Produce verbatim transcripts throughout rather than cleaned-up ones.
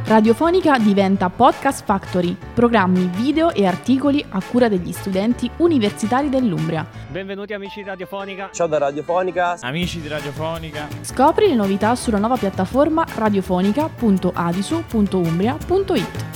Radiofonica diventa Podcast Factory, programmi, video e articoli a cura degli studenti universitari dell'Umbria. Benvenuti amici di Radiofonica. Ciao da Radiofonica. Amici di Radiofonica. Scopri le novità sulla nuova piattaforma radiofonica punto adisu punto umbria punto it.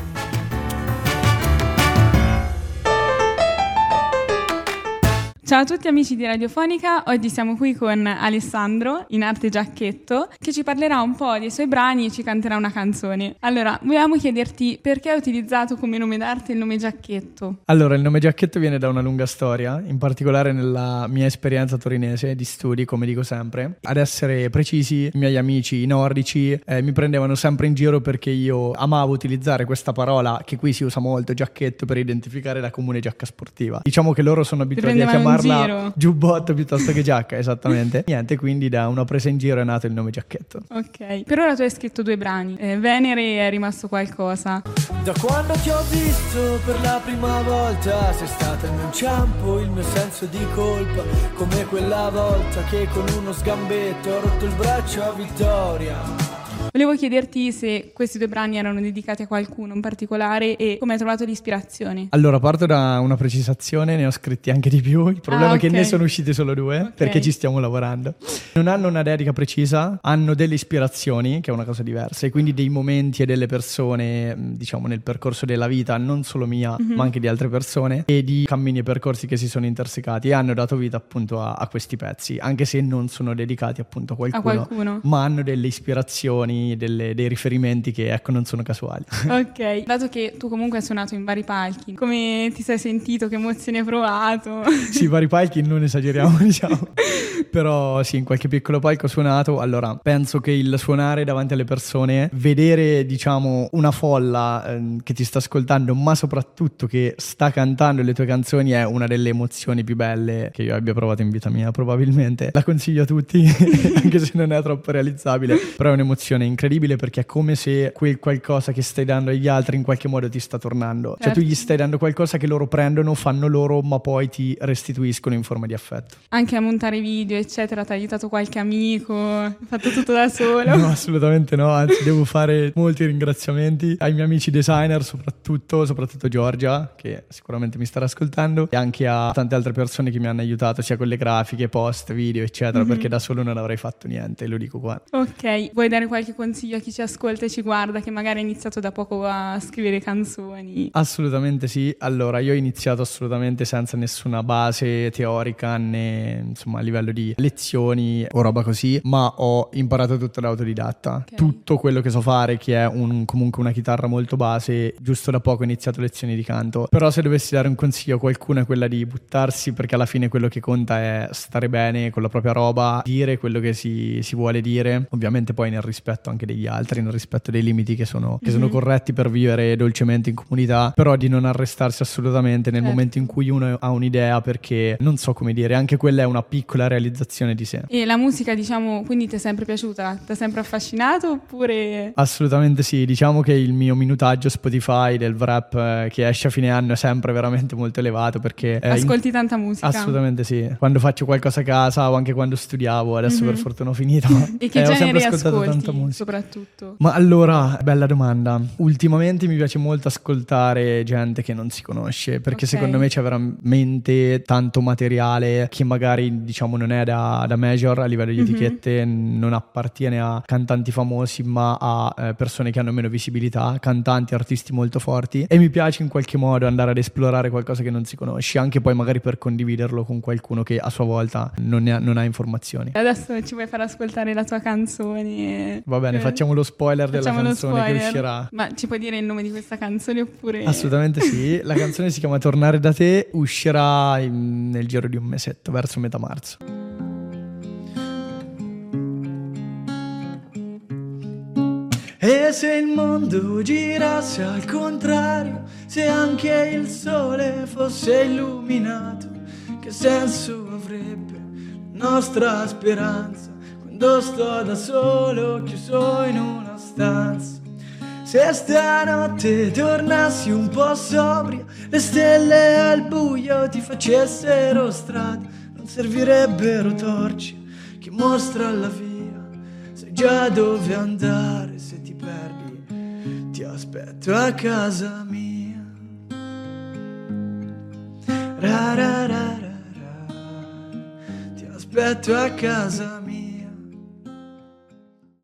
Ciao a tutti amici di Radiofonica, oggi siamo qui con Alessandro, in arte Giacchetto, che ci parlerà un po' dei suoi brani e ci canterà una canzone. Allora, volevamo chiederti perché hai utilizzato come nome d'arte il nome Giacchetto? Allora, il nome Giacchetto viene da una lunga storia, in particolare nella mia esperienza torinese di studi, come dico sempre. Ad essere precisi, i miei amici nordici eh, mi prendevano sempre in giro perché io amavo utilizzare questa parola, che qui si usa molto, giacchetto, per identificare la comune giacca sportiva. Diciamo che loro sono abituati a chiamarla giubbotto piuttosto che giacca, esattamente. Niente, quindi da una presa in giro è nato il nome Giacchetto. Ok, per ora tu hai scritto due brani, eh, Venere è rimasto qualcosa. Da quando ti ho visto per la prima volta sei stata il mio inciampo, il mio senso di colpa, come quella volta che con uno sgambetto ho rotto il braccio a Vittoria. Volevo chiederti se questi due brani erano dedicati a qualcuno in particolare e come hai trovato l'ispirazione. Allora, parto da una precisazione, ne ho scritti anche di più. Il problema ah, è che okay. ne sono usciti solo due, okay, perché ci stiamo lavorando. Non hanno una dedica precisa, hanno delle ispirazioni, che è una cosa diversa, e quindi dei momenti e delle persone, diciamo, nel percorso della vita, non solo mia, mm-hmm. ma anche di altre persone, e di cammini e percorsi che si sono intersecati e hanno dato vita appunto a, a questi pezzi, anche se non sono dedicati appunto a qualcuno, a qualcuno. Ma hanno delle ispirazioni, Delle, dei riferimenti che ecco non sono casuali. Ok, dato che tu comunque hai suonato in vari palchi, come ti sei sentito, che emozioni hai provato? Sì, vari palchi non esageriamo, diciamo, però sì, in qualche piccolo palco ho suonato. Allora, penso che il suonare davanti alle persone, vedere diciamo una folla eh, che ti sta ascoltando, ma soprattutto che sta cantando le tue canzoni, è una delle emozioni più belle che io abbia provato in vita mia, probabilmente. La consiglio a tutti anche se non è troppo realizzabile, però è un'emozione incredibile, perché è come se quel qualcosa che stai dando agli altri in qualche modo ti sta tornando. Certo. Cioè tu gli stai dando qualcosa che loro prendono, fanno loro, ma poi ti restituiscono in forma di affetto. Anche a montare video eccetera ti ha aiutato qualche amico? Hai fatto tutto da solo? No, assolutamente no, anzi devo fare molti ringraziamenti ai miei amici designer, soprattutto soprattutto Giorgia, che sicuramente mi starà ascoltando, e anche a tante altre persone che mi hanno aiutato sia con le grafiche, post, video eccetera, mm-hmm. perché da solo non avrei fatto niente, lo dico qua. Ok, vuoi dare qualche consiglio a chi ci ascolta e ci guarda, che magari ha iniziato da poco a scrivere canzoni? Assolutamente sì. Allora, io ho iniziato assolutamente senza nessuna base teorica né insomma a livello di lezioni o roba così, ma ho imparato tutto da autodidatta. Okay. Tutto quello che so fare, che è un, comunque una chitarra molto base, giusto da poco ho iniziato lezioni di canto. Però se dovessi dare un consiglio a qualcuno è quella di buttarsi, perché alla fine quello che conta è stare bene con la propria roba, dire quello che si, si vuole dire, ovviamente poi nel rispetto anche degli altri, nel rispetto dei limiti che sono, che mm-hmm. sono corretti per vivere dolcemente in comunità, però di non arrestarsi assolutamente nel certo. momento in cui uno ha un'idea, perché non so come dire, anche quella è una piccola realizzazione di sé. E la musica, diciamo, quindi ti è sempre piaciuta? Ti ha sempre affascinato oppure? Assolutamente sì, diciamo che il mio minutaggio Spotify del rap eh, che esce a fine anno è sempre veramente molto elevato, perché eh, ascolti in... tanta musica? Assolutamente sì, quando faccio qualcosa a casa o anche quando studiavo, adesso mm-hmm. per fortuna ho finito. E che eh, generi ho sempre ascoltato ascolti, tanta musica soprattutto? Ma allora, bella domanda. Ultimamente mi piace molto ascoltare gente che non si conosce, perché okay. secondo me c'è veramente tanto materiale che magari diciamo non è da, da major a livello di mm-hmm. etichette, non appartiene a cantanti famosi, ma a eh, persone che hanno meno visibilità, cantanti, artisti molto forti, e mi piace in qualche modo andare ad esplorare qualcosa che non si conosce, anche poi magari per condividerlo con qualcuno che a sua volta non, ne ha, non ha informazioni. Adesso ci vuoi far ascoltare la tua canzone? Va bene, facciamo lo spoiler facciamo della canzone spoiler. Che uscirà. Ma ci puoi dire il nome di questa canzone oppure? Assolutamente sì, la canzone si chiama Tornare da te, uscirà in, nel giro di un mesetto, verso metà marzo. E se il mondo girasse al contrario, se anche il sole fosse illuminato, che senso avrebbe la nostra speranza quando sto da solo chiuso in una stanza? Se stanotte tornassi un po' sobria, le stelle al buio ti facessero strada, non servirebbero torce che mostra la via, sai già dove andare. Se ti perdi ti aspetto a casa mia. Ra ra ra ra ra, ti aspetto a casa mia.